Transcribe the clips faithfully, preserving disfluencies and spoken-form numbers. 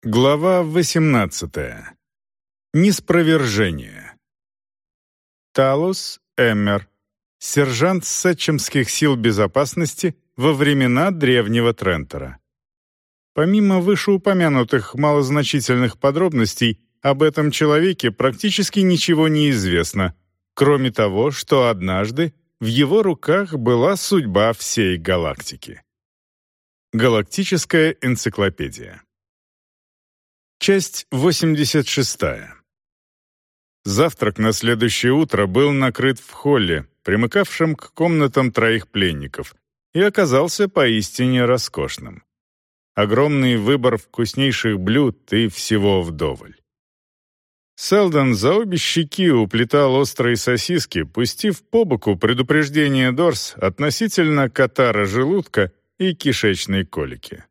Глава восемнадцатая. Ниспровержение. Талус Эммер, сержант Сетчемских сил безопасности во времена древнего Трентера. Помимо вышеупомянутых малозначительных подробностей, об этом человеке практически ничего не известно, кроме того, что однажды в его руках была судьба всей галактики. Галактическая энциклопедия. Часть восемьдесят шестая. Завтрак на следующее утро был накрыт в холле, примыкавшем к комнатам троих пленников, и оказался поистине роскошным. Огромный выбор вкуснейших блюд и всего вдоволь. Селдон за обе щеки уплетал острые сосиски, пустив по боку предупреждение Дорс относительно катара желудка и кишечной колики.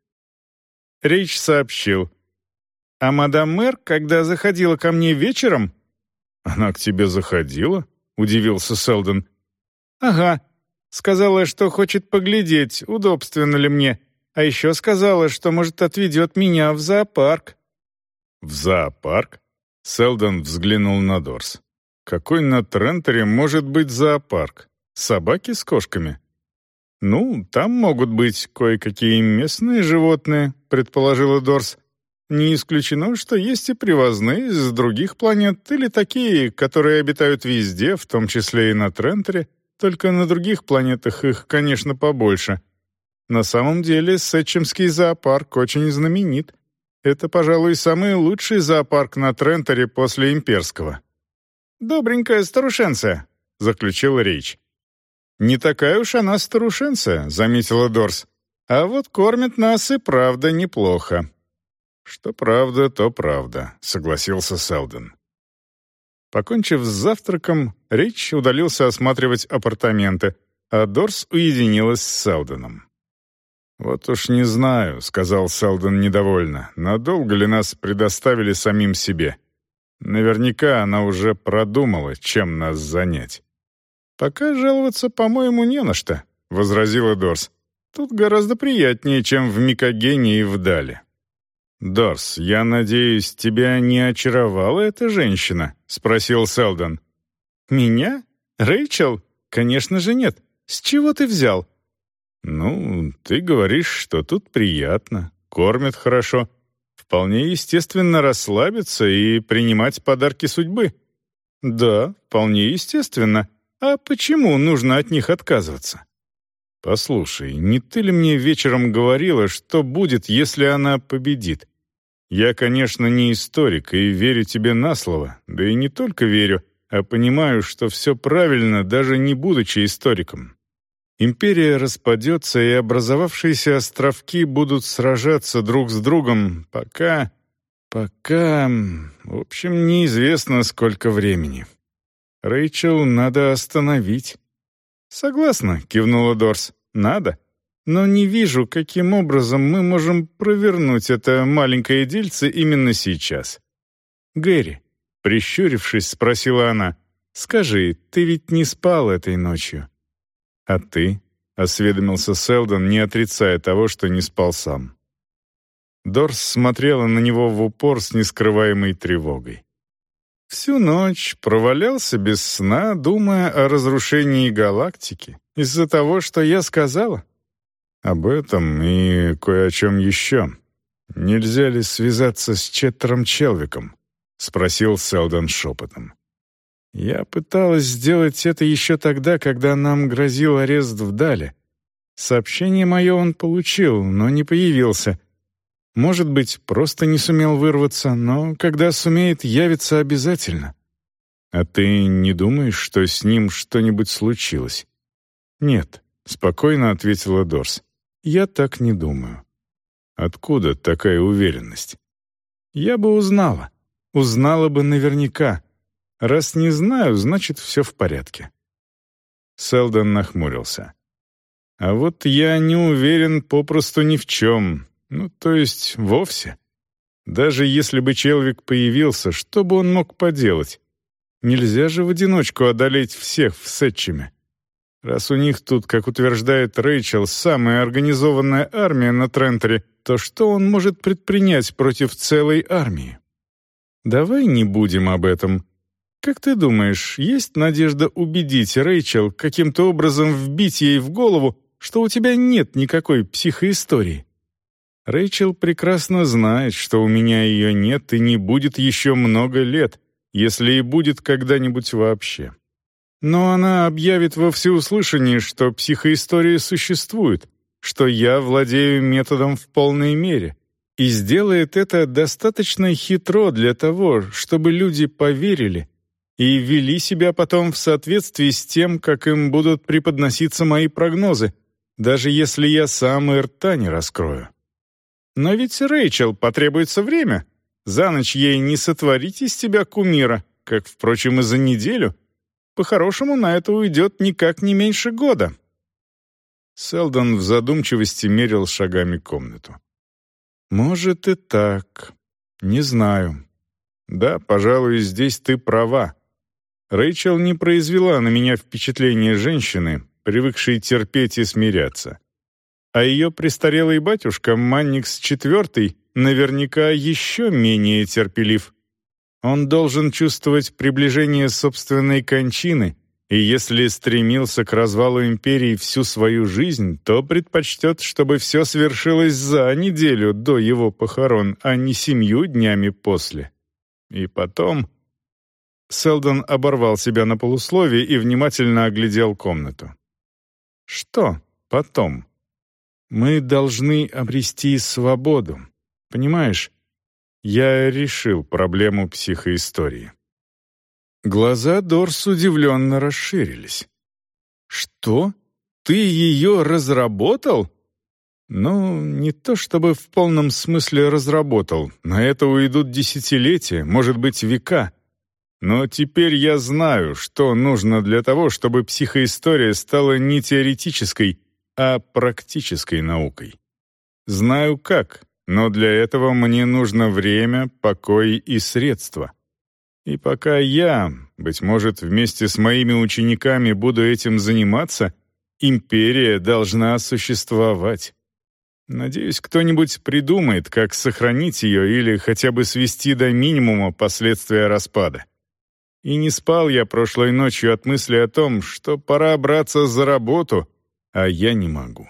Рейч сообщил: «А мадам мэр, когда заходила ко мне вечером...» «Она к тебе заходила?» — удивился Селдон. «Ага. Сказала, что хочет поглядеть, удобственно ли мне. А еще сказала, что, может, отведет меня в зоопарк». «В зоопарк?» — Селдон взглянул на Дорс. «Какой на Трентере может быть зоопарк? Собаки с кошками?» «Ну, там могут быть кое-какие местные животные», — предположила Дорс. «Не исключено, что есть и привозные из других планет, или такие, которые обитают везде, в том числе и на Трентере, только на других планетах их, конечно, побольше. На самом деле, Сетчемский зоопарк очень знаменит. Это, пожалуй, самый лучший зоопарк на Трентере после имперского». «Добренькая старушенция», — заключил Рейч. «Не такая уж она старушенция», — заметила Дорс. «А вот кормит нас и правда неплохо». «Что правда, то правда», — согласился Селдон. Покончив с завтраком, Рич удалился осматривать апартаменты, а Дорс уединилась с Селдоном. «Вот уж не знаю», — сказал Селдон недовольно, «надолго ли нас предоставили самим себе? Наверняка она уже продумала, чем нас занять». «Пока жаловаться, по-моему, не на что», — возразила Дорс. «Тут гораздо приятнее, чем в Микогене и в Дале». «Дорс, я надеюсь, тебя не очаровала эта женщина?» — спросил Селдон. «Меня? Рэйчел? Конечно же нет. С чего ты взял?» «Ну, ты говоришь, что тут приятно, кормят хорошо. Вполне естественно расслабиться и принимать подарки судьбы». «Да, вполне естественно. А почему нужно от них отказываться?» «Послушай, не ты ли мне вечером говорила, что будет, если она победит? Я, конечно, не историк и верю тебе на слово, да и не только верю, а понимаю, что все правильно, даже не будучи историком. Империя распадется, и образовавшиеся островки будут сражаться друг с другом, пока... пока... в общем, неизвестно, сколько времени. Рэйчел надо остановить». «Согласна», — кивнула Дорс. «Надо. Но не вижу, каким образом мы можем провернуть это маленькое дельце именно сейчас». «Гэри», — прищурившись, спросила она, — «скажи, ты ведь не спал этой ночью?» «А ты?» — осведомился Селдон, не отрицая того, что не спал сам. Дорс смотрела на него в упор с нескрываемой тревогой. «Всю ночь провалялся без сна, думая о разрушении галактики, из-за того, что я сказала?» «Об этом и кое о чем еще. Нельзя ли связаться с Четтером Челвиком?» — спросил Селдон шепотом. «Я пыталась сделать это еще тогда, когда нам грозил арест в Дале. Сообщение мое он получил, но не появился. Может быть, просто не сумел вырваться, но когда сумеет, явится обязательно». «А ты не думаешь, что с ним что-нибудь случилось?» «Нет», — спокойно ответила Дорс. «Я так не думаю». «Откуда такая уверенность?» «Я бы узнала. Узнала бы наверняка. Раз не знаю, значит, все в порядке». Селдон нахмурился. «А вот я не уверен попросту ни в чем. Ну, то есть, вовсе. Даже если бы Челвик появился, что бы он мог поделать? Нельзя же в одиночку одолеть всех в Сетчеме. Раз у них тут, как утверждает Рэйчел, самая организованная армия на Трентере, то что он может предпринять против целой армии? Давай не будем об этом. Как ты думаешь, есть надежда убедить Рэйчел, каким-то образом вбить ей в голову, что у тебя нет никакой психоистории? Рэйчел прекрасно знает, что у меня ее нет и не будет еще много лет, если и будет когда-нибудь вообще. Но она объявит во всеуслышание, что психоистория существует, что я владею методом в полной мере, и сделает это достаточно хитро для того, чтобы люди поверили и вели себя потом в соответствии с тем, как им будут преподноситься мои прогнозы, даже если я сам и рта не раскрою. Но ведь Рэйчел потребуется время. За ночь ей не сотворить из тебя кумира, как, впрочем, и за неделю. По-хорошему, на это уйдет никак не меньше года». Сэлдон в задумчивости мерил шагами комнату. «Может и так. Не знаю. Да, пожалуй, здесь ты права. Рэйчел не произвела на меня впечатление женщины, привыкшей терпеть и смиряться. А ее престарелый батюшка Манникс четвёртый наверняка еще менее терпелив. Он должен чувствовать приближение собственной кончины, и если стремился к развалу империи всю свою жизнь, то предпочтет, чтобы все свершилось за неделю до его похорон, а не семью днями после. И потом...» Сэлдон оборвал себя на полусловие и внимательно оглядел комнату. «Что потом? Мы должны обрести свободу. Понимаешь, я решил проблему психоистории». Глаза Дорс удивленно расширились. «Что? Ты ее разработал?» «Ну, не то чтобы в полном смысле разработал. На это уйдут десятилетия, может быть, века. Но теперь я знаю, что нужно для того, чтобы психоистория стала не теоретической, а практической наукой. Знаю как, но для этого мне нужно время, покой и средства. И пока я, быть может, вместе с моими учениками буду этим заниматься, империя должна существовать. Надеюсь, кто-нибудь придумает, как сохранить ее или хотя бы свести до минимума последствия распада. И не спал я прошлой ночью от мысли о том, что пора браться за работу, а я не могу.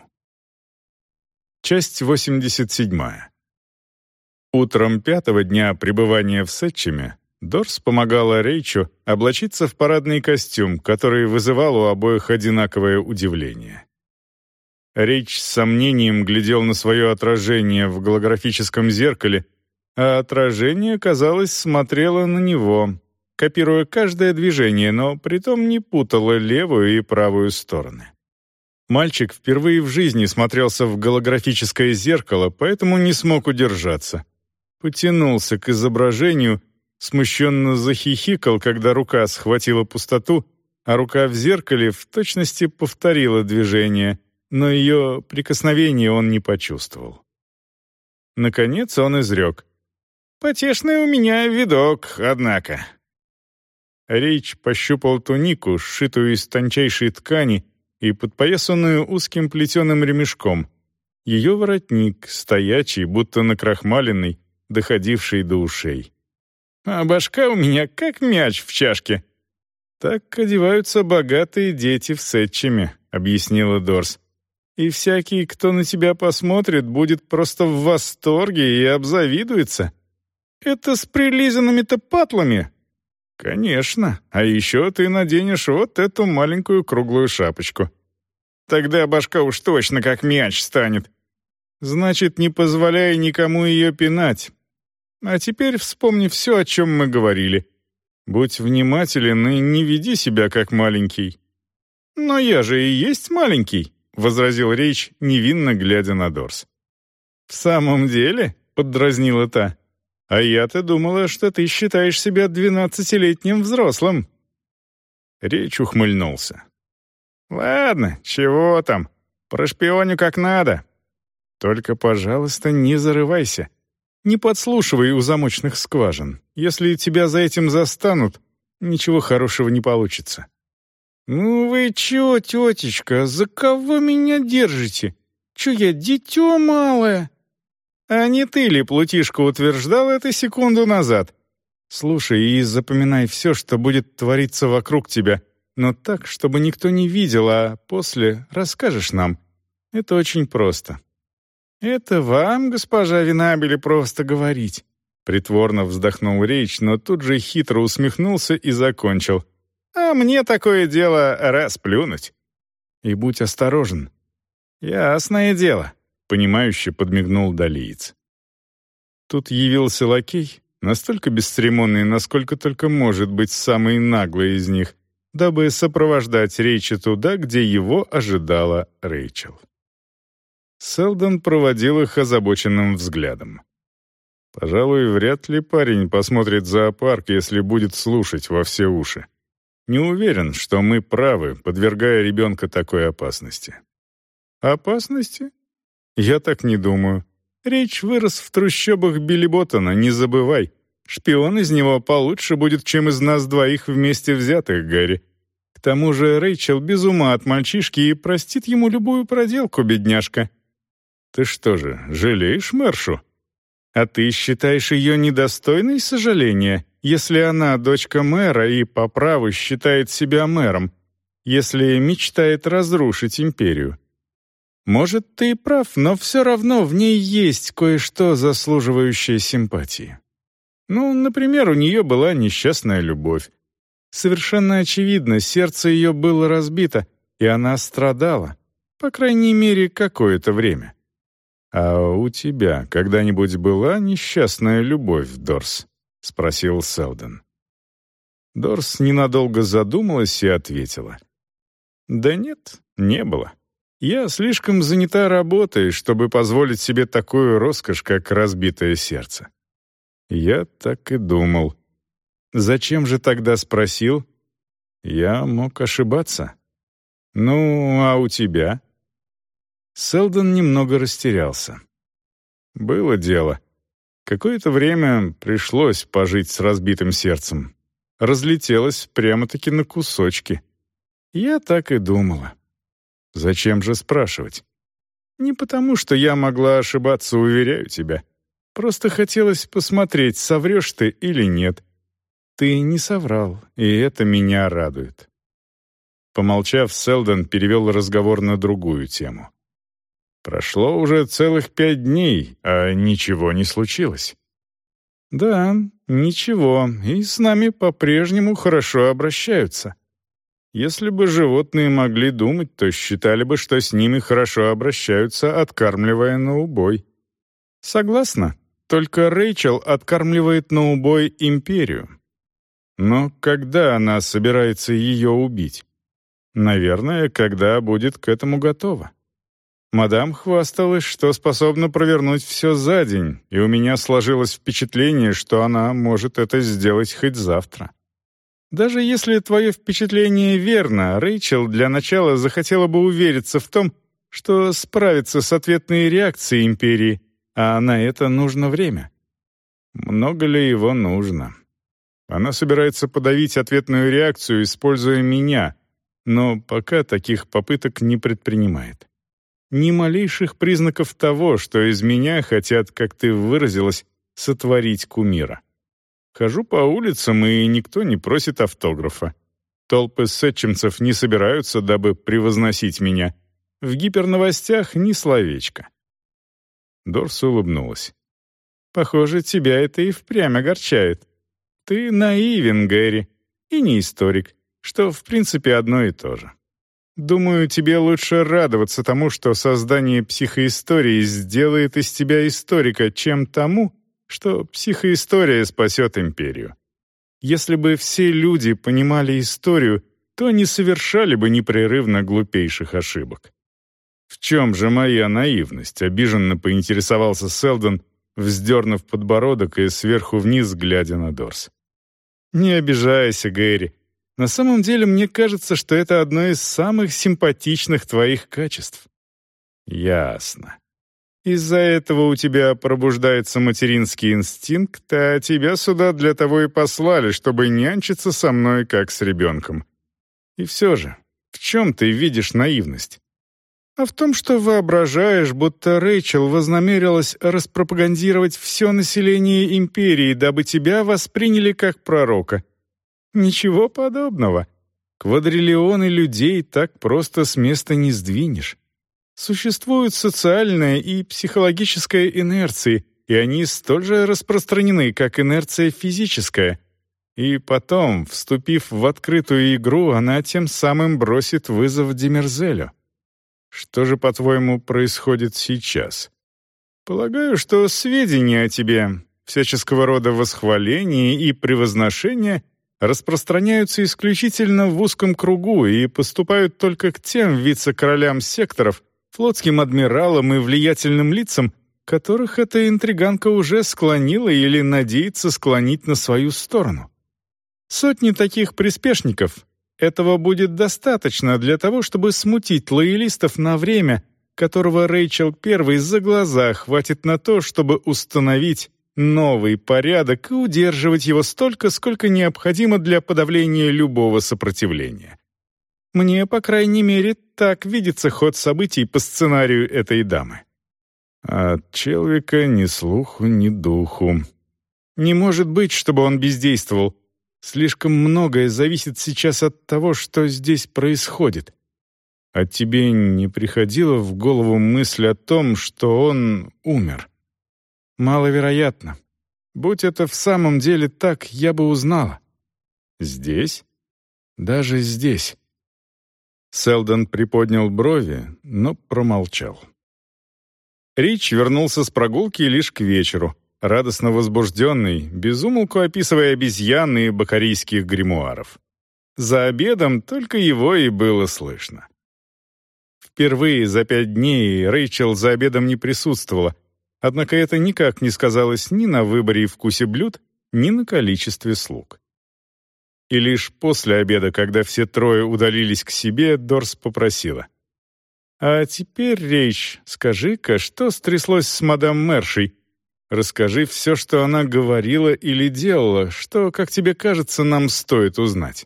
Часть восемьдесят седьмая. Утром пятого дня пребывания в Сетчеме Дорс помогала Рейчу облачиться в парадный костюм, который вызывал у обоих одинаковое удивление. Рейч с сомнением глядел на свое отражение в голографическом зеркале, а отражение, казалось, смотрело на него, копируя каждое движение, но притом не путало левую и правую стороны. Мальчик впервые в жизни смотрелся в голографическое зеркало, поэтому не смог удержаться. Потянулся к изображению, смущенно захихикал, когда рука схватила пустоту, а рука в зеркале в точности повторила движение, но ее прикосновение он не почувствовал. Наконец он изрек: «Потешный у меня видок, однако». Рейч пощупал тунику, сшитую из тончайшей ткани и подпоясанную узким плетеным ремешком. Ее воротник, стоячий, будто накрахмаленный, доходивший до ушей. «А башка у меня как мяч в чашке». «Так одеваются богатые дети в Сетчеме», — объяснила Дорс. «И всякий, кто на тебя посмотрит, будет просто в восторге и обзавидуется». «Это с прилизанными-то патлами?» «Конечно. А еще ты наденешь вот эту маленькую круглую шапочку. Тогда башка уж точно как мяч станет. Значит, не позволяй никому ее пинать. А теперь вспомни все, о чем мы говорили. Будь внимателен и не веди себя как маленький». «Но я же и есть маленький», — возразил Рейч, невинно глядя на Дорс. «В самом деле?» — поддразнила та. «А я-то думала, что ты считаешь себя двенадцатилетним взрослым». Речь ухмыльнулся. «Ладно, чего там, прошпионю как надо. Только, пожалуйста, не зарывайся. Не подслушивай у замочных скважин. Если тебя за этим застанут, ничего хорошего не получится». «Ну вы чё, тетечка, за кого меня держите? Чё я, дитё малое?» А не ты ли, Плутишка, утверждал это секунду назад? Слушай и запоминай все, что будет твориться вокруг тебя, но так, чтобы никто не видел, а после расскажешь нам. Это очень просто». «Это вам, госпожа Винабели, просто говорить». Притворно вздохнул Рейч, но тут же хитро усмехнулся и закончил. «А мне такое дело расплюнуть». «И будь осторожен». «Ясное дело», — понимающе подмигнул Далиец. Тут явился лакей, настолько бесцеремонный, насколько только может быть самый наглый из них, дабы сопровождать Рейча туда, где его ожидала Рэйчел. Селдон проводил их озабоченным взглядом. Пожалуй, вряд ли парень посмотрит зоопарк, если будет слушать во все уши. Не уверен, что мы правы, подвергая ребенка такой опасности. Опасности? Я так не думаю. Речь вырос в трущобах Билли Боттона, не забывай. Шпион из него получше будет, чем из нас двоих вместе взятых, Гарри. К тому же Рэйчел без ума от мальчишки и простит ему любую проделку, бедняжка. Ты что же, жалеешь Мэршу? А ты считаешь ее недостойной сожаления, если она дочка мэра и по праву считает себя мэром, если мечтает разрушить империю? Может, ты и прав, но все равно в ней есть кое-что, заслуживающее симпатии. Ну, например, у нее была несчастная любовь. Совершенно очевидно, сердце ее было разбито, и она страдала, по крайней мере, какое-то время. «А у тебя когда-нибудь была несчастная любовь, Дорс?» — спросил Селдон. Дорс ненадолго задумалась и ответила. «Да нет, не было. Я слишком занята работой, чтобы позволить себе такую роскошь, как разбитое сердце». Я так и думал. «Зачем же тогда спросил?» «Я мог ошибаться». «Ну, а у тебя?» Селдон немного растерялся. Было дело. Какое-то время пришлось пожить с разбитым сердцем. Разлетелось прямо-таки на кусочки. Я так и думала. Зачем же спрашивать? Не потому, что я могла ошибаться, уверяю тебя. Просто хотелось посмотреть, соврешь ты или нет. Ты не соврал, и это меня радует. Помолчав, Селдон перевел разговор на другую тему. Прошло уже целых пять дней, а ничего не случилось. Да, ничего, и с нами по-прежнему хорошо обращаются. Если бы животные могли думать, то считали бы, что с ними хорошо обращаются, откармливая на убой. Согласна, только Рэйчел откармливает на убой империю. Но когда она собирается ее убить? Наверное, когда будет к этому готова. Мадам хвасталась, что способна провернуть все за день, и у меня сложилось впечатление, что она может это сделать хоть завтра. Даже если твое впечатление верно, Рэйчел для начала захотела бы увериться в том, что справится с ответной реакцией империи, а на это нужно время. Много ли его нужно? Она собирается подавить ответную реакцию, используя меня, но пока таких попыток не предпринимает. Ни малейших признаков того, что из меня хотят, как ты выразилась, сотворить кумира. Хожу по улицам, и никто не просит автографа. Толпы сетчемцев не собираются, дабы превозносить меня. В гиперновостях ни словечко. Дорс улыбнулась. «Похоже, тебя это и впрямь огорчает. Ты наивен, Гэри, и не историк, что, в принципе, одно и то же. Думаю, тебе лучше радоваться тому, что создание психоистории сделает из тебя историка, чем тому, что психоистория спасет империю. Если бы все люди понимали историю, то не совершали бы непрерывно глупейших ошибок». «В чем же моя наивность?» — обиженно поинтересовался Селдон, вздернув подбородок и сверху вниз глядя на Дорс. «Не обижайся, Гэри. На самом деле, мне кажется, что это одно из самых симпатичных твоих качеств». «Ясно. Из-за этого у тебя пробуждается материнский инстинкт, а тебя сюда для того и послали, чтобы нянчиться со мной, как с ребенком. И все же, в чем ты видишь наивность?» а в том, что воображаешь, будто Рэйчел вознамерилась распропагандировать все население империи, дабы тебя восприняли как пророка. Ничего подобного. Квадриллионы людей так просто с места не сдвинешь. Существуют социальная и психологическая инерции, и они столь же распространены, как инерция физическая. И потом, вступив в открытую игру, она тем самым бросит вызов Демерзелю. Что же, по-твоему, происходит сейчас? Полагаю, что сведения о тебе, всяческого рода восхваления и превозношения распространяются исключительно в узком кругу и поступают только к тем вице-королям секторов, флотским адмиралам и влиятельным лицам, которых эта интриганка уже склонила или надеется склонить на свою сторону. Сотни таких приспешников. Этого будет достаточно для того, чтобы смутить лоялистов на время, которого Рэйчел Первой за глаза хватит на то, чтобы установить новый порядок и удерживать его столько, сколько необходимо для подавления любого сопротивления. Мне, по крайней мере, так видится ход событий по сценарию этой дамы. А от Челвика ни слуху, ни духу. Не может быть, чтобы он бездействовал. Слишком многое зависит сейчас от того, что здесь происходит. А тебе не приходила в голову мысль о том, что он умер? Маловероятно. Будь это в самом деле так, я бы узнала. Здесь? Даже здесь. Селдон приподнял брови, но промолчал. Рич вернулся с прогулки лишь к вечеру, радостно возбужденный, без умолку описывая обезьян и бакарийских гримуаров. За обедом только его и было слышно. Впервые за пять дней Рэйчел за обедом не присутствовала, однако это никак не сказалось ни на выборе и вкусе блюд, ни на количестве слуг. И лишь после обеда, когда все трое удалились к себе, Дорс попросила: «А теперь, Рейч, скажи-ка, что стряслось с мадам Мершей? Расскажи все, что она говорила или делала, что, как тебе кажется, нам стоит узнать».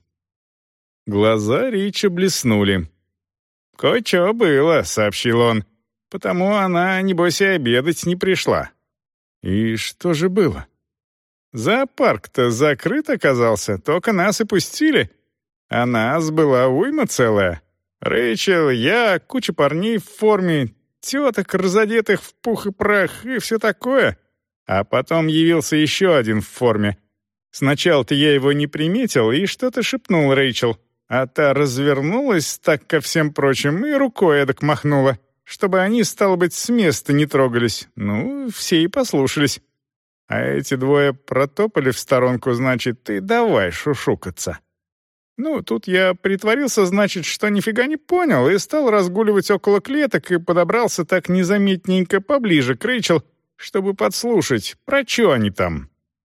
Глаза Рича блеснули. «Кое-что было», — сообщил он, — «потому она, небось, и обедать не пришла». «И что же было?» «Зоопарк-то закрыт оказался, только нас и пустили. А нас была уйма целая. Рэйчел, я, куча парней в форме, теток, разодетых в пух и прах и все такое. А потом явился еще один в форме. Сначала-то я его не приметил и что-то шепнул Рэйчел, а та развернулась так ко всем прочим и рукой эдак махнула, чтобы они, стало быть, с места не трогались. Ну, все и послушались. А эти двое протопали в сторонку, значит, и давай шушукаться. Ну, тут я притворился, значит, что нифига не понял, и стал разгуливать около клеток и подобрался так незаметненько поближе к Рэйчел, чтобы подслушать, про чё они там.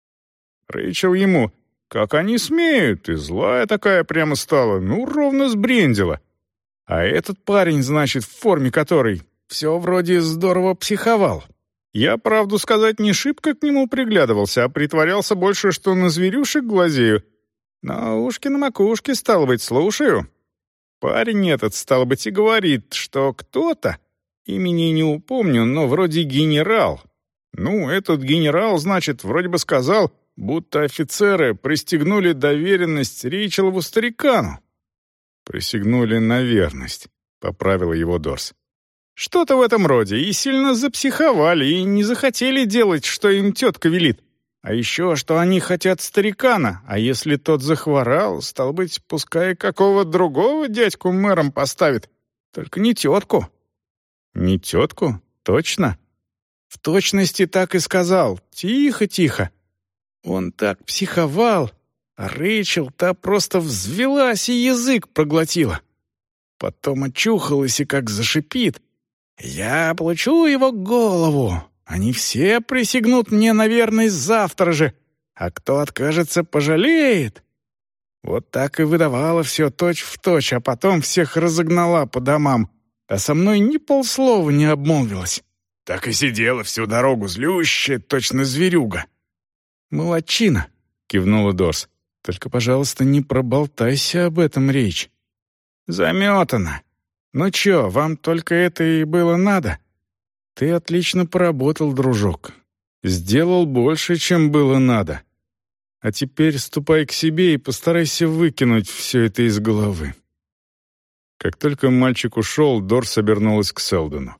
Рэйчел ему: «Как они смеют?» И злая такая прямо стала, ну, ровно сбрендила. А этот парень, значит, в форме которой, все вроде здорово психовал. Я, правду сказать, не шибко к нему приглядывался, а притворялся больше, что на зверюшек глазею. На ушки на макушке, стало быть, слушаю. Парень этот, стало быть, и говорит, что кто-то, имени не упомню, но вроде генерал. Ну, этот генерал, значит, вроде бы сказал, будто офицеры пристегнули доверенность Рейчелову старикану. «Присягнули на верность», — поправила его Дорс. «Что-то в этом роде, и сильно запсиховали, и не захотели делать, что им тетка велит. А еще, что они хотят старикана, а если тот захворал, стало быть, пускай какого другого дядьку мэром поставит, только не тетку». «Не тетку? Точно?» «В точности так и сказал. Тихо-тихо. Он так психовал, а Рэйчел та просто взвелась и язык проглотила. Потом очухалась и как зашипит: «Я получу его голову. Они все присягнут мне на верность завтра же, а кто откажется, пожалеет». Вот так и выдавала все точь-в-точь, а потом всех разогнала по домам, а со мной ни полслова не обмолвилась. Так и сидела всю дорогу злющая, точно зверюга. «Молодчина», — кивнула Дорс. «Только, пожалуйста, не проболтайся об этом, Рейч». «Заметана. «Ну чё, вам только это и было надо? Ты отлично поработал, дружок. Сделал больше, чем было надо. А теперь ступай к себе и постарайся выкинуть все это из головы». Как только мальчик ушел, Дорс обернулась к Селдону.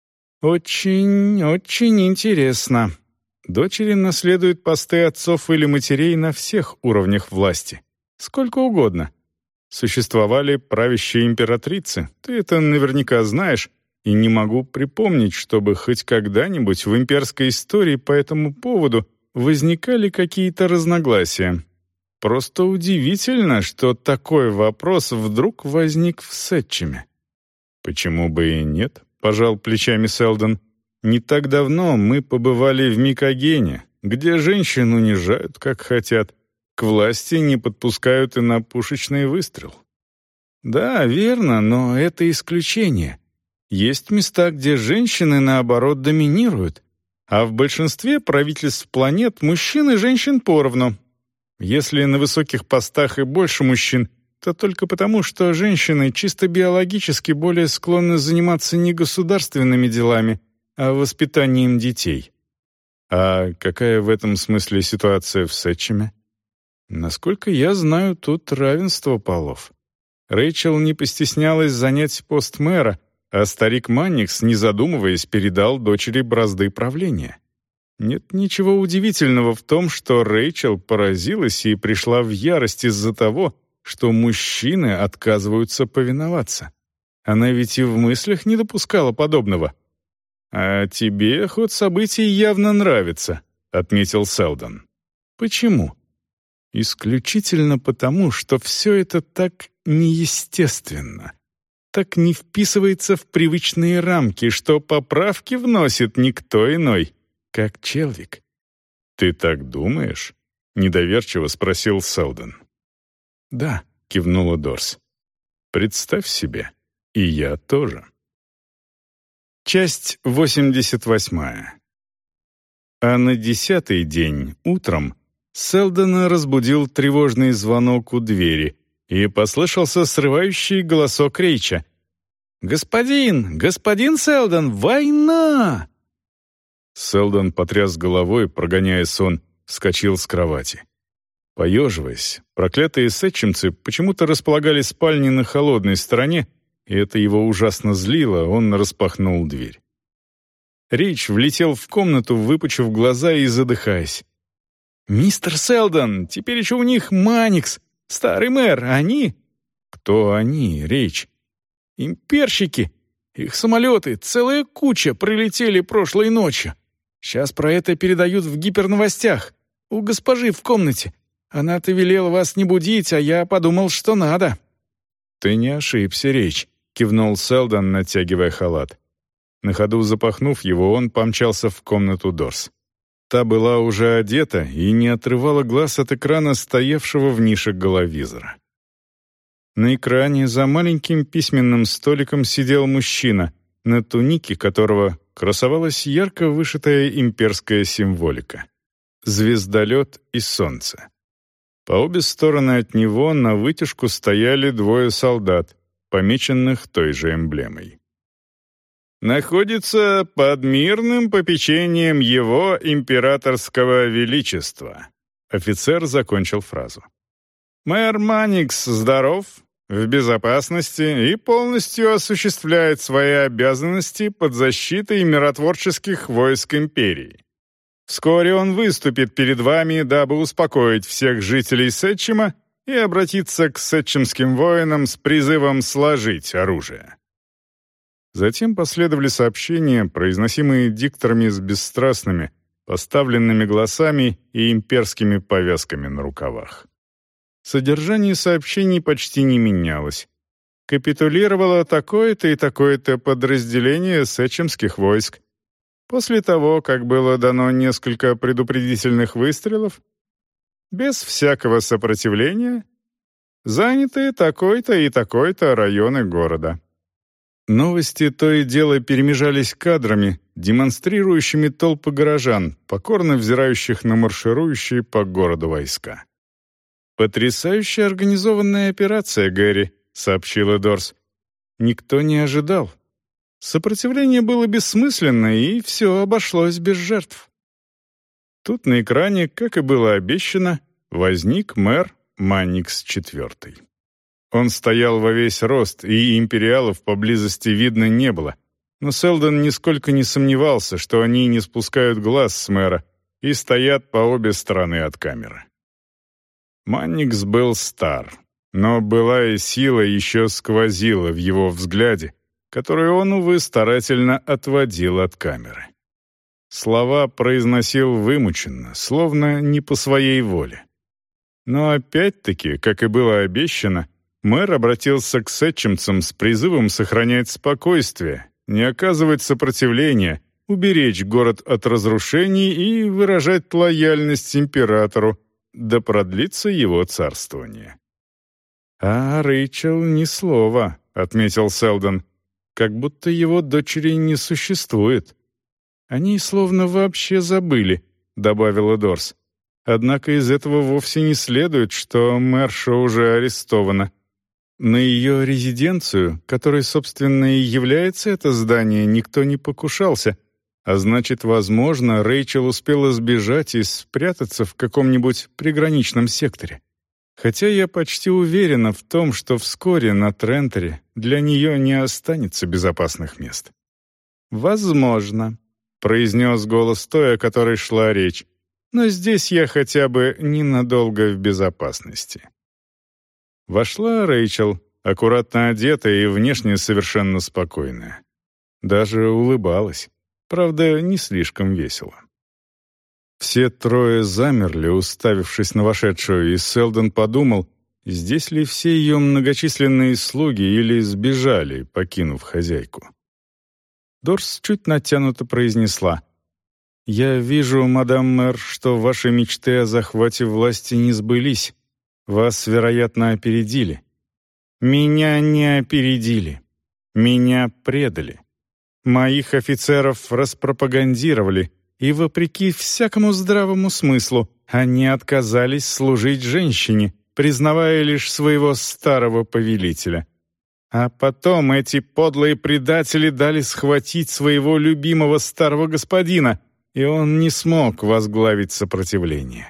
«Очень, очень интересно. Дочери наследуют посты отцов или матерей на всех уровнях власти. Сколько угодно. Существовали правящие императрицы, ты это наверняка знаешь, и не могу припомнить, чтобы хоть когда-нибудь в имперской истории по этому поводу возникали какие-то разногласия. Просто удивительно, что такой вопрос вдруг возник в Сетчеме». «Почему бы и нет?» — пожал плечами Селдон. «Не так давно мы побывали в Микогене, где женщин унижают, как хотят. К власти не подпускают и на пушечный выстрел». «Да, верно, но это исключение. Есть места, где женщины, наоборот, доминируют, а в большинстве правительств планет мужчин и женщин поровну. Если на высоких постах и больше мужчин, то только потому, что женщины чисто биологически более склонны заниматься не государственными делами, а воспитанием детей». «А какая в этом смысле ситуация в Сетчеме?» «Насколько я знаю, тут равенство полов. Рэйчел не постеснялась занять пост мэра, а старик Манникс, не задумываясь, передал дочери бразды правления. Нет ничего удивительного в том, что Рэйчел поразилась и пришла в ярость из-за того, что мужчины отказываются повиноваться. Она ведь и в мыслях не допускала подобного». «А тебе ход событий явно нравится», — отметил Селдон. «Почему?» «Исключительно потому, что все это так неестественно, так не вписывается в привычные рамки, что поправки вносит никто иной, как Челвик». «Ты так думаешь?» — недоверчиво спросил Селдон. «Да», — кивнула Дорс. «Представь себе, и я тоже». Часть восемьдесят восьмая. А на десятый день, утром, Селдона разбудил тревожный звонок у двери, и послышался срывающий голосок Рейча. «Господин, господин Селдон, война!» Селдон потряс головой, прогоняя сон, вскочил с кровати. Поеживаясь, проклятые сетчемцы почему-то располагали спальни на холодной стороне, и это его ужасно злило, он распахнул дверь. Рейч влетел в комнату, выпучив глаза и задыхаясь. «Мистер Селдон, теперь еще у них Манникс, старый мэр, они...» «Кто они, Рейч?» «Имперщики. Их самолеты, целая куча, прилетели прошлой ночью. Сейчас про это передают в гиперновостях. У госпожи в комнате. Она-то велела вас не будить, а я подумал, что надо». «Ты не ошибся, Рейч», — кивнул Селдон, натягивая халат. На ходу запахнув его, он помчался в комнату Дорс. Та была уже одета и не отрывала глаз от экрана, стоявшего в нише головизора. На экране за маленьким письменным столиком сидел мужчина, на тунике которого красовалась ярко вышитая имперская символика — звездолет и солнце. По обе стороны от него на вытяжку стояли двое солдат, помеченных той же эмблемой. «Находится под мирным попечением его императорского величества», — офицер закончил фразу. «Мэр Манникс здоров, в безопасности и полностью осуществляет свои обязанности под защитой миротворческих войск империи. Вскоре он выступит перед вами, дабы успокоить всех жителей Сетчема и обратиться к сетчемским воинам с призывом сложить оружие». Затем последовали сообщения, произносимые дикторами с бесстрастными, поставленными голосами и имперскими повязками на рукавах. Содержание сообщений почти не менялось. Капитулировало такое-то и такое-то подразделение сетчемских войск. После того, как было дано несколько предупредительных выстрелов, без всякого сопротивления, заняты такой-то и такой-то районы города. Новости то и дело перемежались кадрами, демонстрирующими толпы горожан, покорно взирающих на марширующие по городу войска. «Потрясающе организованная операция, Гэри», — сообщила Дорс. Никто не ожидал. Сопротивление было бессмысленно, и все обошлось без жертв. Тут на экране, как и было обещано, возник мэр Манникс четвёртый. Он стоял во весь рост, и империалов поблизости видно не было, но Селдон нисколько не сомневался, что они не спускают глаз с мэра и стоят по обе стороны от камеры. Манникс был стар, но былая сила еще сквозила в его взгляде, который он, увы, старательно отводил от камеры. Слова произносил вымученно, словно не по своей воле. Но опять-таки, как и было обещано, мэр обратился к сетчемцам с призывом сохранять спокойствие, не оказывать сопротивления, уберечь город от разрушений и выражать лояльность императору, да продлится его царствование. «А Рэйчел ни слова», — отметил Селдон, «как будто его дочери не существует». «Они словно вообще забыли», — добавила Дорс. «Однако из этого вовсе не следует, что мэрша уже арестована. На ее резиденцию, которой, собственно, и является это здание, никто не покушался, а значит, возможно, Рэйчел успела сбежать и спрятаться в каком-нибудь приграничном секторе. Хотя я почти уверена в том, что вскоре на Тренторе для нее не останется безопасных мест». «Возможно», — произнес голос той, о которой шла речь, «но здесь я хотя бы ненадолго в безопасности». Вошла Рэйчел, аккуратно одетая и внешне совершенно спокойная. Даже улыбалась, правда, не слишком весело. Все трое замерли, уставившись на вошедшую, и Селдон подумал, здесь ли все ее многочисленные слуги или сбежали, покинув хозяйку. Дорс чуть натянуто произнесла: «Я вижу, мадам мэр, что ваши мечты о захвате власти не сбылись. Вас, вероятно, опередили». «Меня не опередили. Меня предали. Моих офицеров распропагандировали, и, вопреки всякому здравому смыслу, они отказались служить женщине, признавая лишь своего старого повелителя. А потом эти подлые предатели дали схватить своего любимого старого господина, и он не смог возглавить сопротивление».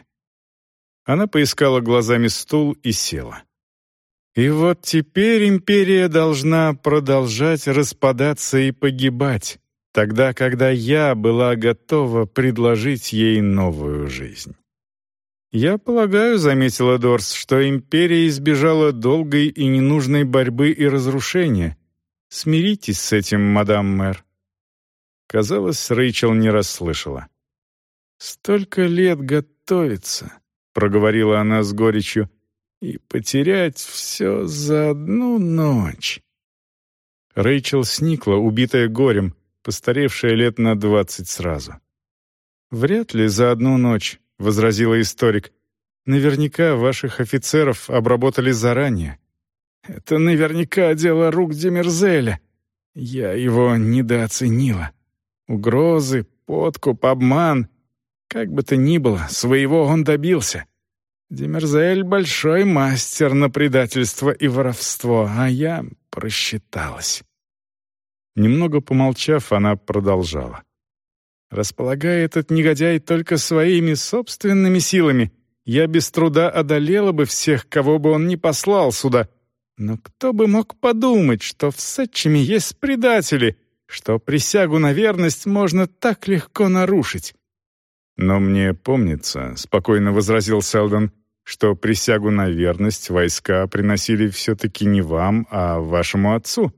Она поискала глазами стул и села. «И вот теперь империя должна продолжать распадаться и погибать, тогда, когда я была готова предложить ей новую жизнь». «Я полагаю, — заметила Дорс, — что империя избежала долгой и ненужной борьбы и разрушения. Смиритесь с этим, мадам мэр». Казалось, Рэйчел не расслышала. «Столько лет готовиться», — проговорила она с горечью, — «и потерять все за одну ночь». Рэйчел сникла, убитая горем, постаревшая лет на двадцать сразу. «Вряд ли за одну ночь», — возразила историк. «Наверняка ваших офицеров обработали заранее». «Это наверняка дело рук Демерзеля. Я его недооценила. Угрозы, подкуп, обман. Как бы то ни было, своего он добился. Демерзель — большой мастер на предательство и воровство, а я просчиталась». Немного помолчав, она продолжала. «Располагая этот негодяй только своими собственными силами, я без труда одолела бы всех, кого бы он ни послал сюда. Но кто бы мог подумать, что в Сетчеме есть предатели, что присягу на верность можно так легко нарушить?» «Но мне помнится, — спокойно возразил Селдон, — что присягу на верность войска приносили все-таки не вам, а вашему отцу».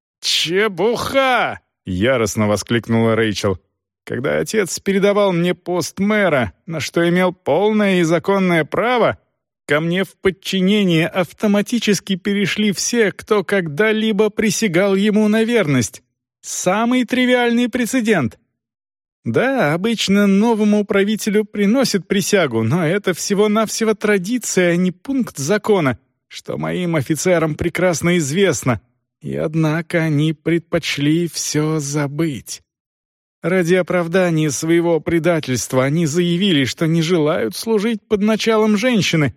«Чепуха!» — яростно воскликнула Рэйчел. «Когда отец передавал мне пост мэра, на что имел полное и законное право, ко мне в подчинение автоматически перешли все, кто когда-либо присягал ему на верность. Самый тривиальный прецедент. Да, обычно новому правителю приносят присягу, но это всего-навсего традиция, а не пункт закона, что моим офицерам прекрасно известно. И однако они предпочли все забыть. Ради оправдания своего предательства они заявили, что не желают служить под началом женщины.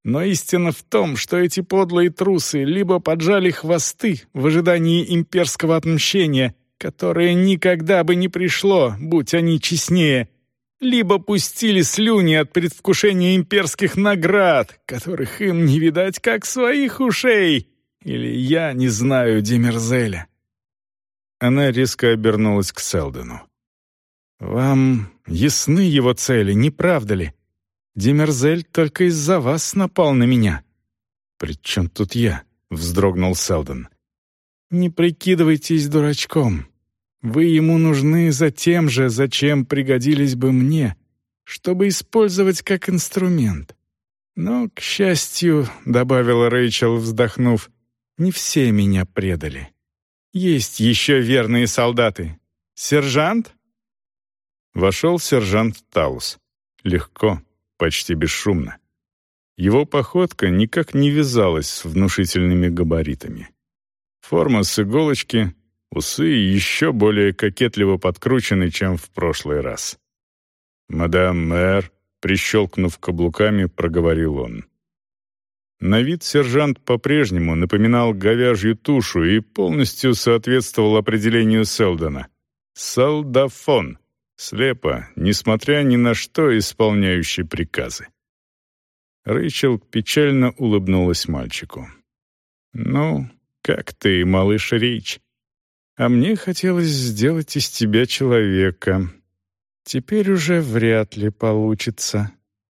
Но истина в том, что эти подлые трусы либо поджали хвосты в ожидании имперского отмщения, которое никогда бы не пришло, будь они честнее, либо пустили слюни от предвкушения имперских наград, которых им не видать как своих ушей, или я не знаю Демерзеля». Она резко обернулась к Селдону. «Вам ясны его цели, не правда ли? Демерзель только из-за вас напал на меня». «При чем тут я?» — вздрогнул Селдон. «Не прикидывайтесь дурачком. Вы ему нужны за тем же, зачем пригодились бы мне, чтобы использовать как инструмент. Но, к счастью, — добавила Рэйчел, вздохнув, — не все меня предали. Есть еще верные солдаты. Сержант?» Вошел сержант Таус. Легко, почти бесшумно. Его походка никак не вязалась с внушительными габаритами. Форма с иголочки, усы еще более кокетливо подкручены, чем в прошлый раз. «Мадам мэр», прищелкнув каблуками, проговорил он. На вид сержант по-прежнему напоминал говяжью тушу и полностью соответствовал определению Селдона. «Солдафон», слепо, несмотря ни на что, исполняющий приказы. Рэйчел печально улыбнулась мальчику. «Ну, как ты, малыш Рич? А мне хотелось сделать из тебя человека. Теперь уже вряд ли получится».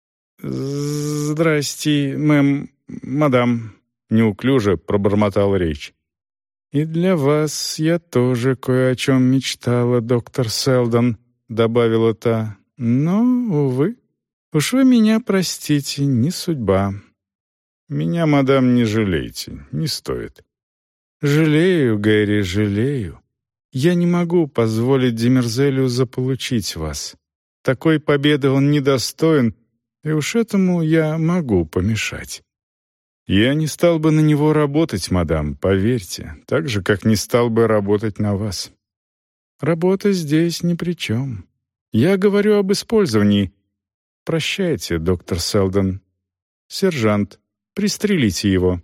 «Здрасте, мэм, мадам», — неуклюже пробормотал Рич. «И для вас я тоже кое о чем мечтала, доктор Селдон», — добавила та. «Но, увы, уж вы меня простите, не судьба». «Меня, мадам, не жалейте, не стоит». «Жалею, Гэри, жалею. Я не могу позволить Демерзелю заполучить вас. Такой победы он недостоин, и уж этому я могу помешать». «Я не стал бы на него работать, мадам, поверьте, так же, как не стал бы работать на вас». «Работа здесь ни при чем. Я говорю об использовании. Прощайте, доктор Селдон. Сержант, пристрелите его».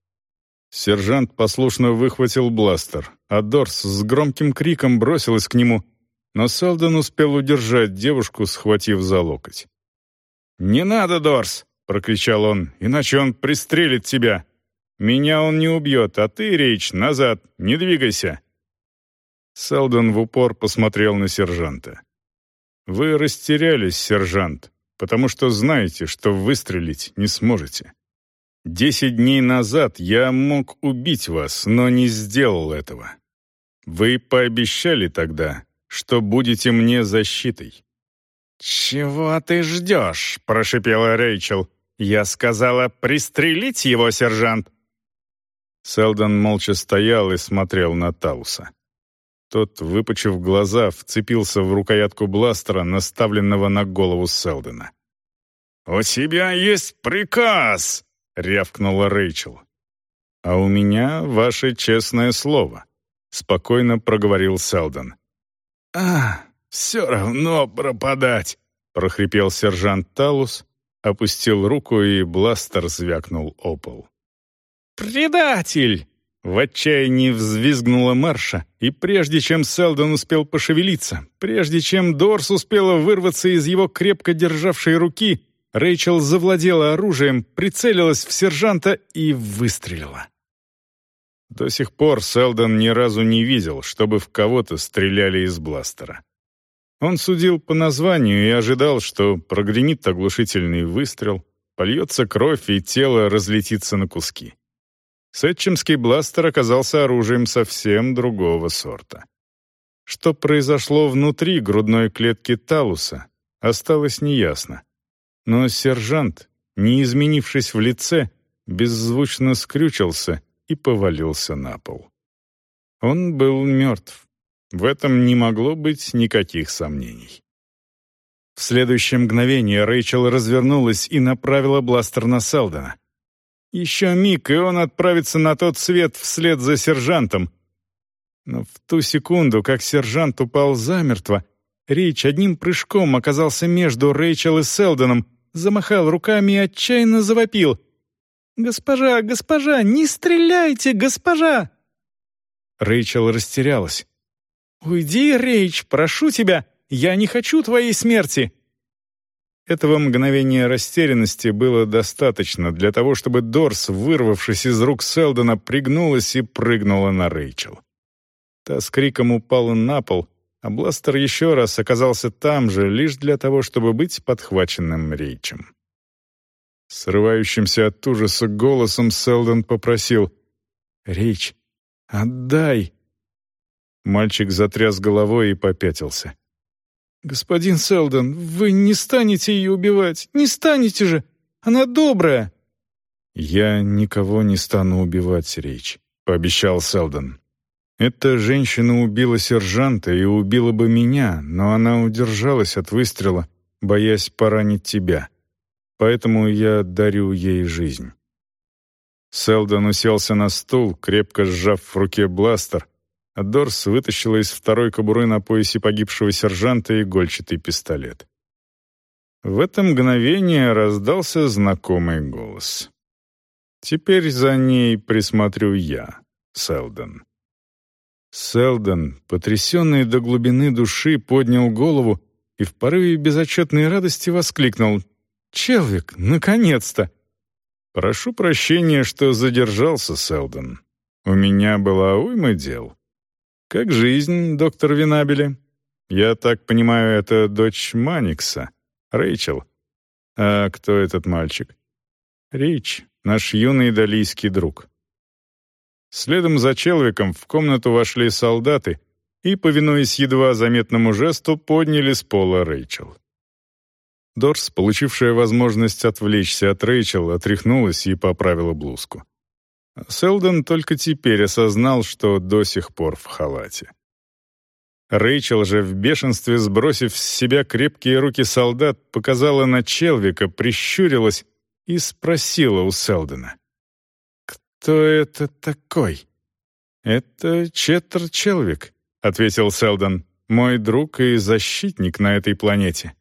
Сержант послушно выхватил бластер, а Дорс с громким криком бросилась к нему, но Селдон успел удержать девушку, схватив за локоть. «Не надо, Дорс!» — прокричал он, — «иначе он пристрелит тебя. Меня он не убьет, а ты, Рейч, назад, не двигайся». Селдон в упор посмотрел на сержанта. «Вы растерялись, сержант, потому что знаете, что выстрелить не сможете. Десять дней назад я мог убить вас, но не сделал этого. Вы пообещали тогда, что будете мне защитой». «Чего ты ждешь?» — прошипела Рэйчел. «Я сказала, пристрелить его, сержант!» Селдон молча стоял и смотрел на Тауса. Тот, выпучив глаза, вцепился в рукоятку бластера, наставленного на голову Селдона. «У тебя есть приказ!» — рявкнула Рэйчел. «А у меня ваше честное слово», — спокойно проговорил Селдон. «А, все равно пропадать!» — прохрипел сержант Талус, опустил руку, и бластер звякнул о пол. «Предатель!» — в отчаянии взвизгнула Марша, и прежде чем Селдон успел пошевелиться, прежде чем Дорс успела вырваться из его крепко державшей руки, Рэйчел завладела оружием, прицелилась в сержанта и выстрелила. До сих пор Селдон ни разу не видел, чтобы в кого-то стреляли из бластера. Он судил по названию и ожидал, что прогремит оглушительный выстрел, польется кровь и тело разлетится на куски. Сетчемский бластер оказался оружием совсем другого сорта. Что произошло внутри грудной клетки Талуса, осталось неясно. Но сержант, не изменившись в лице, беззвучно скрючился и повалился на пол. Он был мертв. В этом не могло быть никаких сомнений. В следующее мгновение Рэйчел развернулась и направила бластер на Селдона. Еще миг, и он отправится на тот свет вслед за сержантом. Но в ту секунду, как сержант упал замертво, Рич одним прыжком оказался между Рэйчел и Селдоном, замахал руками и отчаянно завопил. «Госпожа, госпожа, не стреляйте, госпожа!» Рэйчел растерялась. «Уйди, Рейч, прошу тебя, я не хочу твоей смерти!» Этого мгновения растерянности было достаточно для того, чтобы Дорс, вырвавшись из рук Селдона, пригнулась и прыгнула на Рэйчел. Та с криком упала на пол, а бластер еще раз оказался там же, лишь для того, чтобы быть подхваченным Рейчем. Срывающимся от ужаса голосом Селдон попросил: «Рейч, отдай!» Мальчик затряс головой и попятился. «Господин Селдон, вы не станете ее убивать, не станете же! Она добрая!» «Я никого не стану убивать, Рейч», — пообещал Селдон. «Эта женщина убила сержанта и убила бы меня, но она удержалась от выстрела, боясь поранить тебя. Поэтому я дарю ей жизнь». Селдон уселся на стул, крепко сжав в руке бластер, а Дорс вытащила из второй кобуры на поясе погибшего сержанта игольчатый пистолет. В это мгновение раздался знакомый голос. «Теперь за ней присмотрю я, Селдон». Селдон, потрясенный до глубины души, поднял голову и в порыве безотчетной радости воскликнул: «Челвик, наконец-то!» «Прошу прощения, что задержался, Селдон. У меня была уйма дел. Как жизнь, доктор Винабели? Я так понимаю, это дочь Маникса, Рэйчел. А кто этот мальчик?» «Рич, наш юный далийский друг». Следом за Челвиком в комнату вошли солдаты и, повинуясь едва заметному жесту, подняли с пола Рэйчел. Дорс, получившая возможность отвлечься от Рэйчел, отряхнулась и поправила блузку. Селдон только теперь осознал, что до сих пор в халате. Рэйчел же, в бешенстве сбросив с себя крепкие руки солдат, показала на Челвика, прищурилась и спросила у Селдона: «Кто это такой?» «Это Четтер Челвик», — ответил Селдон, «мой друг и защитник на этой планете».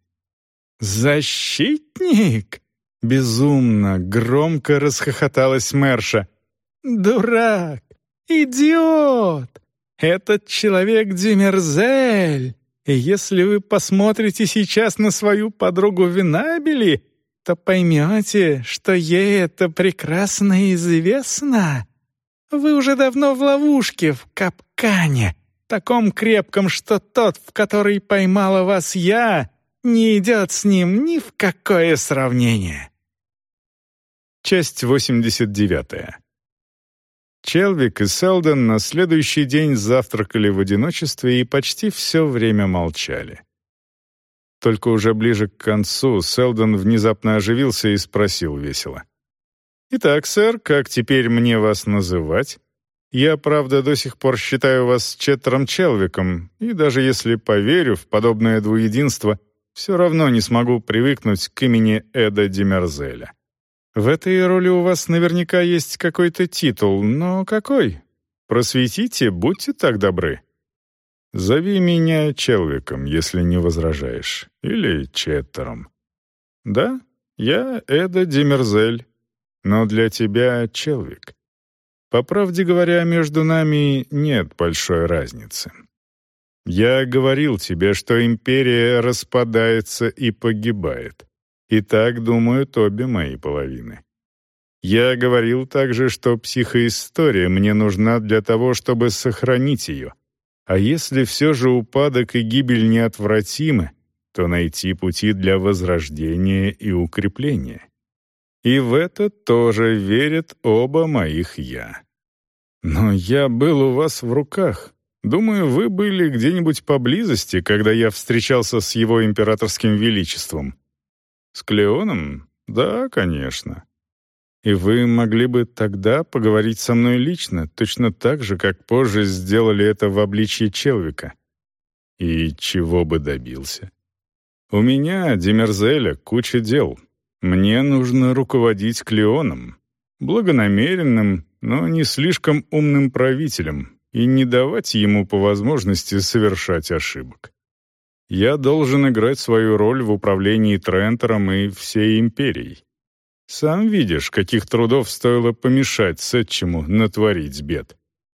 «Защитник?» — безумно, громко расхохоталась Мэрша. «Дурак! Идиот! Этот человек Демерзель! И если вы посмотрите сейчас на свою подругу Винабели, то поймете, что ей это прекрасно известно. Вы уже давно в ловушке, в капкане, таком крепком, что тот, в который поймала вас я, не идет с ним ни в какое сравнение». Часть восемьдесят девятая. Челвик и Селдон на следующий день завтракали в одиночестве и почти все время молчали. Только уже ближе к концу Селдон внезапно оживился и спросил весело: «Итак, сэр, как теперь мне вас называть? Я, правда, до сих пор считаю вас Четтером Челвиком, и даже если поверю в подобное двуединство, все равно не смогу привыкнуть к имени Эда Демерзеля. В этой роли у вас наверняка есть какой-то титул, но какой? Просветите, будьте так добры». «Зови меня Челвиком, если не возражаешь, или Четтером». «Да, я Эда Демерзель, но для тебя Челвик. По правде говоря, между нами нет большой разницы. Я говорил тебе, что империя распадается и погибает. И так думают обе мои половины. Я говорил также, что психоистория мне нужна для того, чтобы сохранить ее. А если все же упадок и гибель неотвратимы, то найти пути для возрождения и укрепления. И в это тоже верят оба моих «я». Но я был у вас в руках. Думаю, вы были где-нибудь поблизости, когда я встречался с его императорским величеством. С Клеоном? Да, конечно. И вы могли бы тогда поговорить со мной лично, точно так же, как позже сделали это в обличье Челвика. И чего бы добился? У меня, Демерзеля, куча дел. Мне нужно руководить Клеоном, благонамеренным, но не слишком умным правителем, и не давать ему по возможности совершать ошибок. Я должен играть свою роль в управлении Трентором и всей империей. Сам видишь, каких трудов стоило помешать Сетчему натворить бед».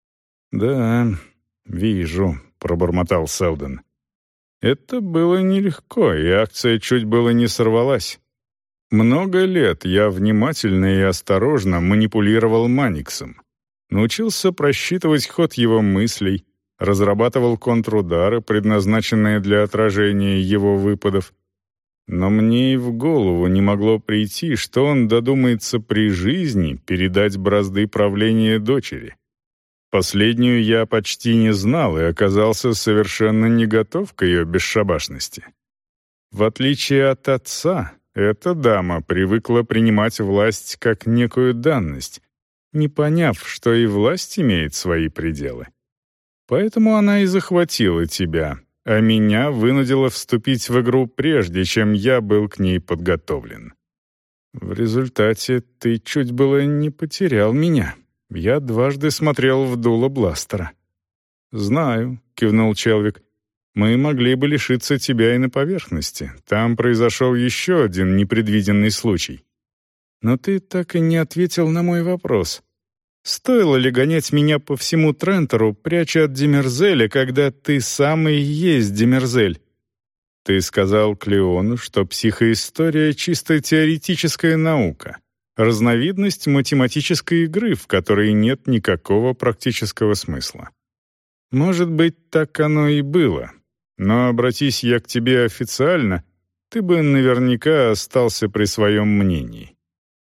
«Да, вижу», — пробормотал Селдон. «Это было нелегко, и акция чуть было не сорвалась. Много лет я внимательно и осторожно манипулировал Маниксом, научился просчитывать ход его мыслей, разрабатывал контрудары, предназначенные для отражения его выпадов. Но мне и в голову не могло прийти, что он додумается при жизни передать бразды правления дочери. Последнюю я почти не знал и оказался совершенно не готов к ее бесшабашности. В отличие от отца, эта дама привыкла принимать власть как некую данность, не поняв, что и власть имеет свои пределы. Поэтому она и захватила тебя, а меня вынудила вступить в игру прежде, чем я был к ней подготовлен. В результате ты чуть было не потерял меня. Я дважды смотрел в дуло бластера». «Знаю», — кивнул Челвик. «Мы могли бы лишиться тебя и на поверхности. Там произошел еще один непредвиденный случай. Но ты так и не ответил на мой вопрос. Стоило ли гонять меня по всему Трентору, пряча от Демерзеля, когда ты сам и есть Демерзель? Ты сказал Клеону, что психоистория — чисто теоретическая наука, разновидность математической игры, в которой нет никакого практического смысла. Может быть, так оно и было, но обратись я к тебе официально, ты бы наверняка остался при своем мнении.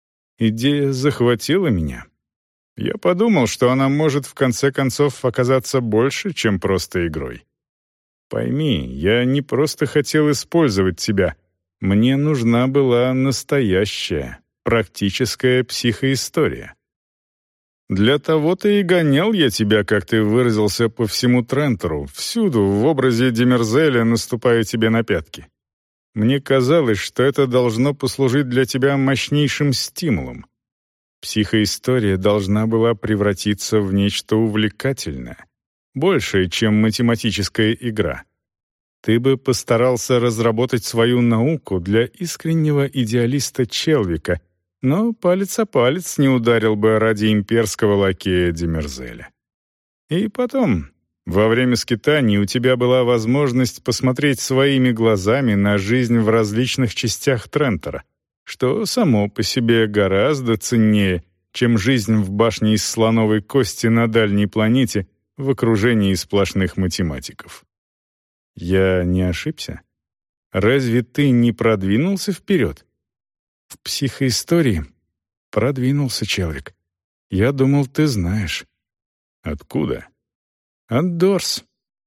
Идея захватила меня. Я подумал, что она может в конце концов оказаться больше, чем просто игрой. Пойми, я не просто хотел использовать тебя. Мне нужна была настоящая, практическая психоистория. Для того-то и гонял я тебя, как ты выразился, по всему Трентору, всюду в образе Демерзеля наступая тебе на пятки. Мне казалось, что это должно послужить для тебя мощнейшим стимулом. Психоистория должна была превратиться в нечто увлекательное, большее, чем математическая игра. Ты бы постарался разработать свою науку для искреннего идеалиста Челвика, но палец о палец не ударил бы ради имперского лакея Демерзеля. И потом, во время скитаний у тебя была возможность посмотреть своими глазами на жизнь в различных частях Трентора, что само по себе гораздо ценнее, чем жизнь в башне из слоновой кости на дальней планете в окружении сплошных математиков. Я не ошибся? Разве ты не продвинулся вперед? В психоистории продвинулся человек. Я думал, ты знаешь. Откуда? От Дорс.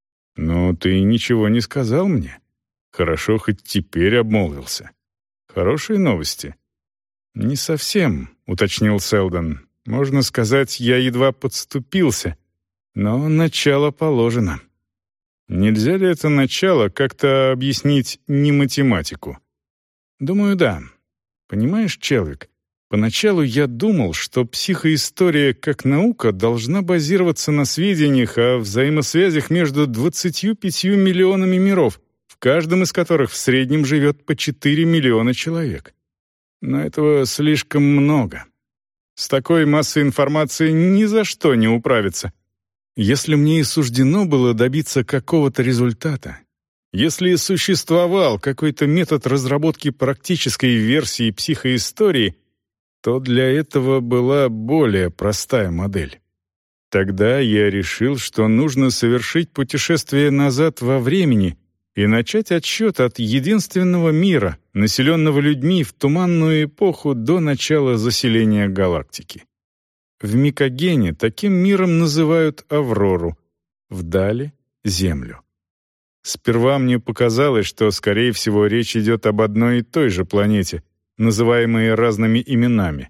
Но ты ничего не сказал мне. Хорошо, хоть теперь обмолвился. Хорошие новости. Не совсем, уточнил Селдон. Можно сказать, я едва подступился, но начало положено. Нельзя ли это начало как-то объяснить не математику? Думаю, да. Понимаешь, Челвик, поначалу я думал, что психоистория как наука должна базироваться на сведениях о взаимосвязях между двадцатью пятью миллионами миров, в каждом из которых в среднем живет по четыре миллиона человек. Но этого слишком много. С такой массой информации ни за что не управиться. Если мне и суждено было добиться какого-то результата, если и существовал какой-то метод разработки практической версии психоистории, то для этого была более простая модель. Тогда я решил, что нужно совершить путешествие назад во времени и начать отсчет от единственного мира, населенного людьми в туманную эпоху до начала заселения галактики. В Микогене таким миром называют Аврору, в Дале — Землю. Сперва мне показалось, что, скорее всего, речь идет об одной и той же планете, называемой разными именами.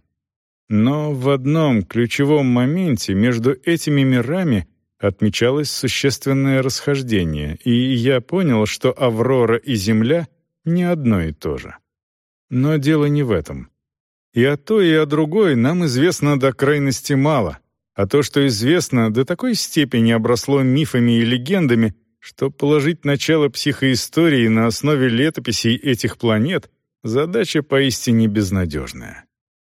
Но в одном ключевом моменте между этими мирами отмечалось существенное расхождение, и я понял, что Аврора и Земля не одно и то же. Но дело не в этом. И о той, и о другой нам известно до крайности мало, а то, что известно, до такой степени обросло мифами и легендами, что положить начало психоистории на основе летописей этих планет — задача поистине безнадежная.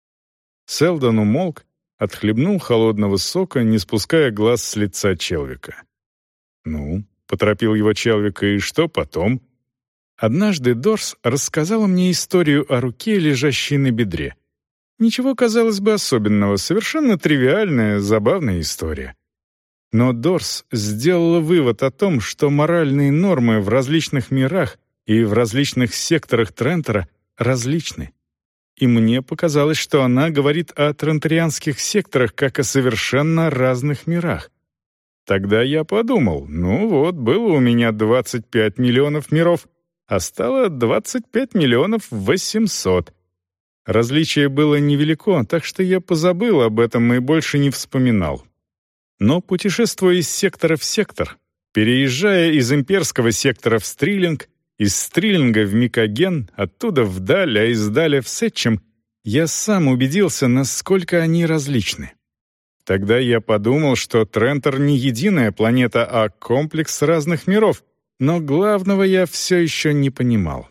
Селдон умолк, отхлебнул холодного сока, не спуская глаз с лица Челвика. «Ну», — поторопил его Челвик, — «и что потом?» «Однажды Дорс рассказала мне историю о руке, лежащей на бедре. Ничего, казалось бы, особенного, совершенно тривиальная, забавная история. Но Дорс сделала вывод о том, что моральные нормы в различных мирах и в различных секторах Трентера различны. И мне показалось, что она говорит о трентерианских секторах как о совершенно разных мирах. Тогда я подумал, ну вот, было у меня двадцать пять миллионов миров, а стало двадцать пять миллионов восемьсот. Различие было невелико, так что я позабыл об этом и больше не вспоминал. Но путешествуя из сектора в сектор, переезжая из имперского сектора в Стрилинг, из Стрилинга в Микоген, оттуда вдаль, а из Даля в Сетчем, я сам убедился, насколько они различны. Тогда я подумал, что Трентер не единая планета, а комплекс разных миров, но главного я все еще не понимал.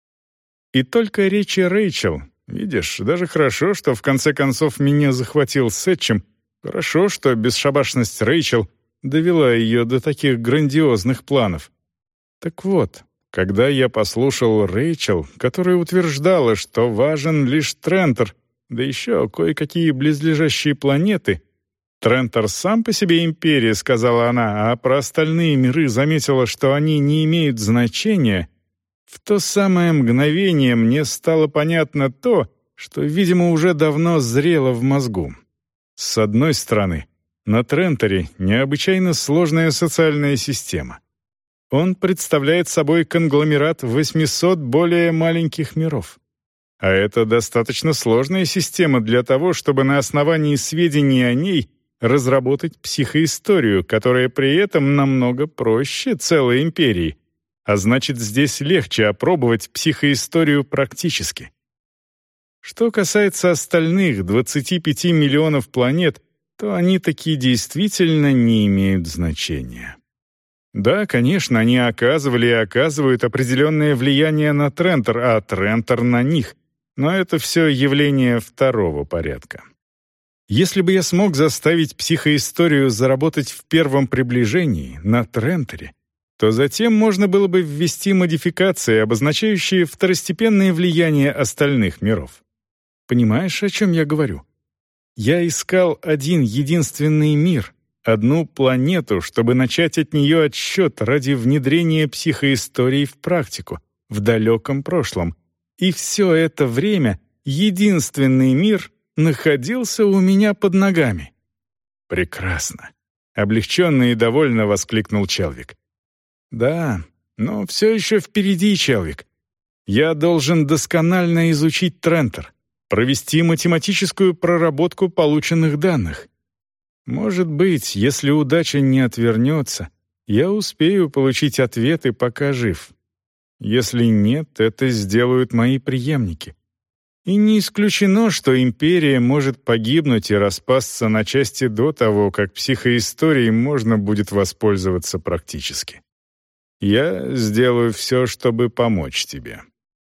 И только речи Рэйчел, видишь, даже хорошо, что в конце концов меня захватил Сетчем, хорошо, что бесшабашность Рэйчел довела ее до таких грандиозных планов. Так вот, когда я послушал Рэйчел, которая утверждала, что важен лишь Трентер, да еще кое-какие близлежащие планеты, Трентер сам по себе империя, сказала она, а про остальные миры заметила, что они не имеют значения, в то самое мгновение мне стало понятно то, что, видимо, уже давно зрело в мозгу. С одной стороны, на Трентере необычайно сложная социальная система. Он представляет собой конгломерат восьмисот более маленьких миров. А это достаточно сложная система для того, чтобы на основании сведений о ней разработать психоисторию, которая при этом намного проще целой империи, а значит, здесь легче опробовать психоисторию практически. Что касается остальных двадцати пяти миллионов планет, то они таки действительно не имеют значения. Да, конечно, они оказывали и оказывают определенное влияние на Трентер, а Трентер на них, но это все явление второго порядка. Если бы я смог заставить психоисторию заработать в первом приближении, на Трентере, то затем можно было бы ввести модификации, обозначающие второстепенное влияние остальных миров. Понимаешь, о чем я говорю? Я искал один единственный мир, одну планету, чтобы начать от нее отсчет ради внедрения психоистории в практику, в далеком прошлом. И все это время единственный мир находился у меня под ногами. «Прекрасно!» — облегченно и довольно воскликнул Челвик. «Да, но все еще впереди, Челвик. Я должен досконально изучить Трентер, провести математическую проработку полученных данных. Может быть, если удача не отвернется, я успею получить ответы, пока жив. Если нет, это сделают мои преемники. И не исключено, что империя может погибнуть и распасться на части до того, как психоисторией можно будет воспользоваться практически. Я сделаю все, чтобы помочь тебе».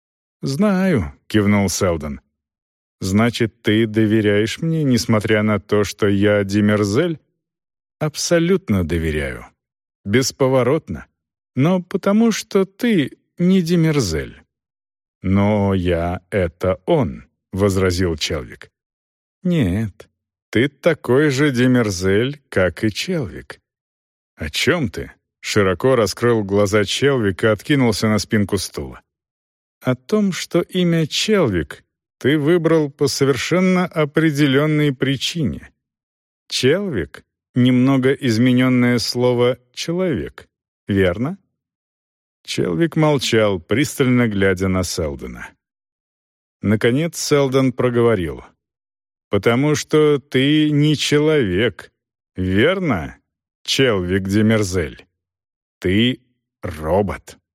«Знаю», — кивнул Селдон. «Значит, ты доверяешь мне, несмотря на то, что я Демерзель?» «Абсолютно доверяю. Бесповоротно. Но потому что ты не Демерзель». «Но я — это он», — возразил Челвик. «Нет, ты такой же Демерзель, как и Челвик». «О чем ты?» — широко раскрыл глаза Челвик и откинулся на спинку стула. «О том, что имя Челвик ты выбрал по совершенно определенной причине. Челвик — немного измененное слово «человек», верно?» Челвик молчал, пристально глядя на Селдона. Наконец Селдон проговорил. «Потому что ты не человек, верно, Челвик Демерзель? Ты робот».